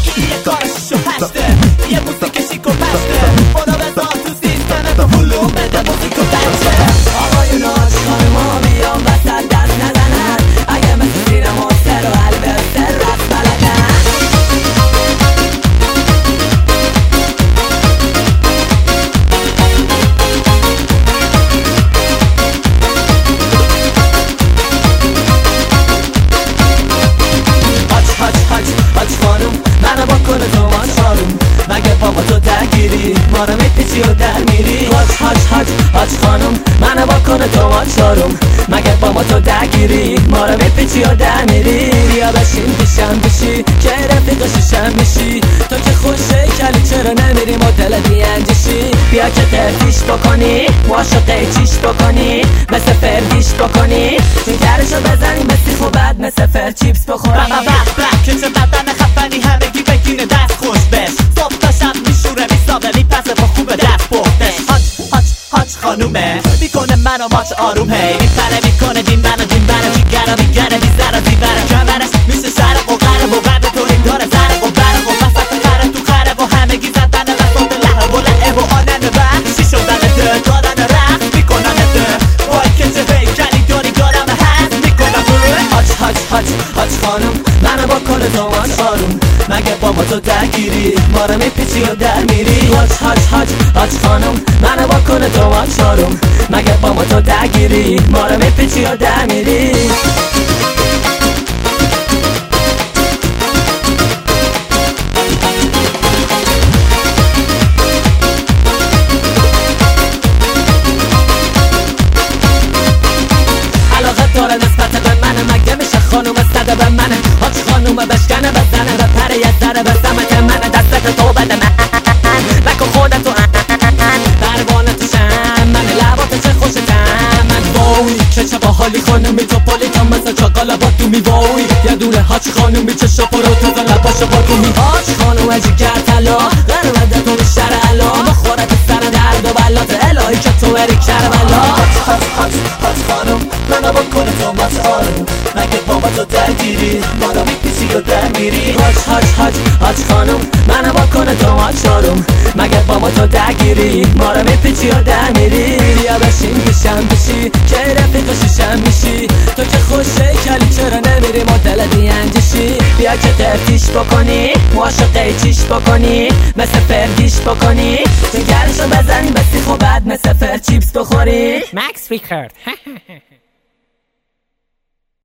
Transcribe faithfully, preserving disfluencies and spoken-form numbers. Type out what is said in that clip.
یه کار شیش و هشته یه موسیقی شیک و پشته خدا بذار تو سیستم تو هلو بده موسیق و بچه آقایون آج خانما بیان وسط دست نزنن اگه مثل سینما سر و البرسر رست بلدن مگه بابا تو درگیری ما رو میپیچی و در میری حاج حاج حاج حاج خانم منو با کنه تو آشارم مگه بابا تو درگیری ما رو میپیچی و در میری بیا بشین پیشم بشی که رفیق شیشم میشی تو که خوشه کلی چرا نمیری مدل بیانجشی بیا که تفتیش بکنی معاشقه چیش بکنی مثل فرگیش بکنی چون کرشو بزنی مثل خوبت مثل فر چیپس بخوری بابا بخ که چه بدن خفنی همگی بگیره دست خوش بش صبح تا شب میشوره میسابه میپسه با خوبه دست بختش حاج حاج حاج خانومه میکنه منو ماچ آروم هی میپره میکنه دین منو دین منو میگره میگره میزره زیبره کمرش میشه شرق و غرب و قد تو این داره زرق و برق و وسط خره تو خره و همگی زدن وسط لحب و لعب و آنن بخ چی شدن ده دادن رخ میکنن ده وای که چه هیکلی داری دارم هست میکنم حاج حاج حاج حاج خانم منو با کنه تو ماچ آروم مگه بابا تو درگیری ما رو میپیچی و در میری حاج حاج حاج حاج خانم منو با کنه تو آشارم مگه بابا تو درگیری ما رو میپیچی و در میری علاقه داره نسبت به منه مگه میشه خانوم صده به منه حاج خانوم بشکنه بزنه و پره یه سره به سمت منه دستت تو بده من نکن خودتو پروانه تو شم من لبات چه خوشتم من وای که چه باحالی خانومی تو پالیتم مثل چاقالا با تو میوای یه دونه حاج خانومی چه شپارو تازه لباشو با تو می حاج خانوم جگر طلا قرمده تو بیشتر علا بخورت سر درد و بلات الهی که تو بری کربلا حاج حاج حاج حاج خانوم منو با کنه تو ماچ آروم مگه بابا تو درگیری ما رو میپیچی و در میری حاج حاج حاج حاج خانوم منو با کنه تو ماچ آروم مگه بابا تو درگیری ما رو میپیچی و در میری بیا بشین پیشم بشی که رفیق شیشم میشی تو که خوشه کلی چرا نمیری مدل دیانجشی بیا که تفتیش بکنی معاشقه چیش بکنی مثل فرگیش بکنی چون گرشو بزنی مثل خوبت مثل فر چیپس بخوری مکس ریکارد